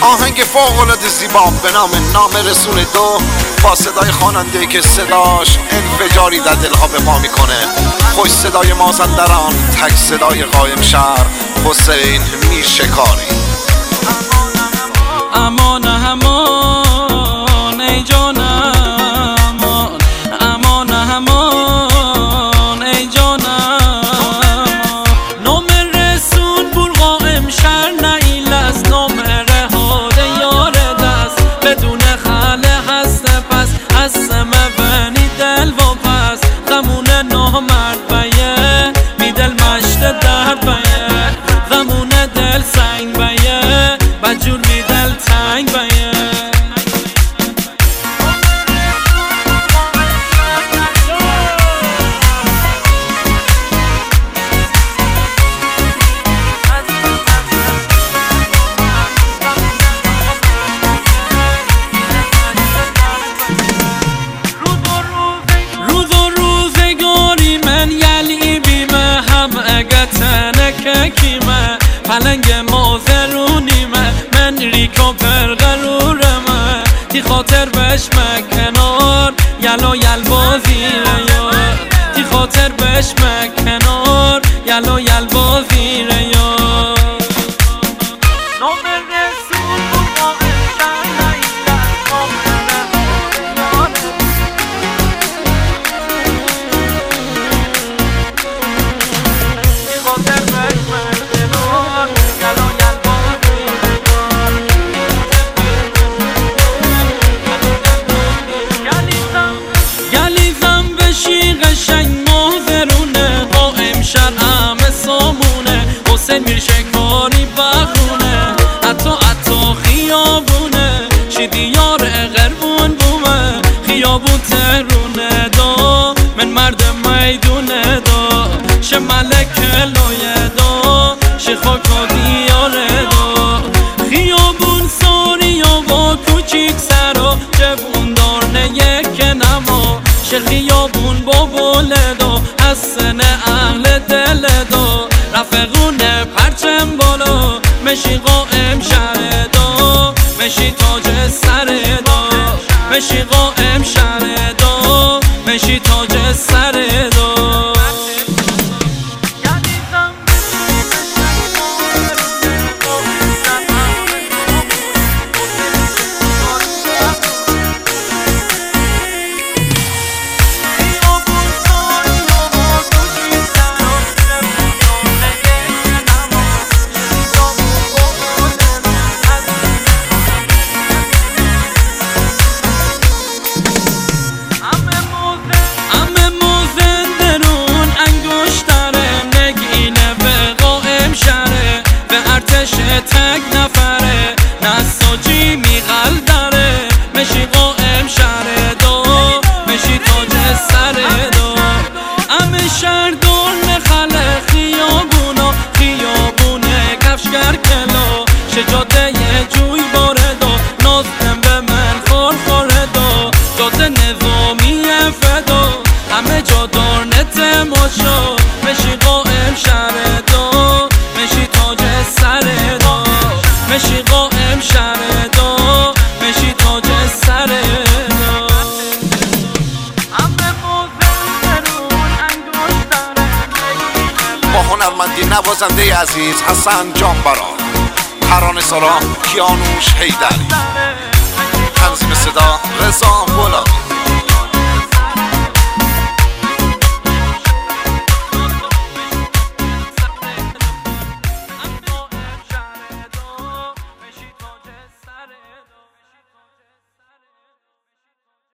آهنگ فوق‌العاده زیبا به نام رسول دو با صدای خواننده‌ای که صداش انفجاری در دلها به پا میکنه. خوش صدای مازندران، تک صدای قایم شهر، حسین میرشکاری. امان امان ای جانم، امان امان ای جانم. نام رسول بور قائم شهر نیل است، نام رهاد یار دست بدون خاله هست. پس از سمه بنی دل و پس غمون نامرد بیه بی دل مشت درد بیه، غمون دل سنگ بیه بجور بی دل تنگ بیه. کیمه پلنگ مازرونیمه من ریکا پرقرورمه تی خاطر بش مکنار یلا یل بازیره یار، تی خاطر بش مکنار یلا یل بازیره یار. نام رسول حسین میرشکاری بخونه، حتی خیابونه شیدی یار غربون بومه، خیابون ترونه دا من مرد میدونه دا شه ملک لایه دا شه خاکا دیاره دا. خیابون ساری و با کوچیک سرا جوون دارنه یک نما شه خیابون با بوله دا حسن اهل دل دا رفقونه پرچم بالا مشی قائم شهر دا مشی تاج سر دا مشی قائم شهر دا مشی تاج سر دا. تک نفره نساجی میغل داره مشی قائم شهر دا مشی تاج سر دا. همه شهر دور نخله خیابونا خیابونه کفشگر کلا شجاده یه جوی باره دا نازدم به من خورخوره دا جاده نظامی فدا همه جا دار نتماشا مشی قائم شهر دا مشی تاج سر دا مشی قائم شهر دا مشی تاج سر دا. با هنرمندی نوازنده عزیز حسن جانبرا، ترانه سرا کیانوش حیدری، تنظیم صدا رضا بولادی.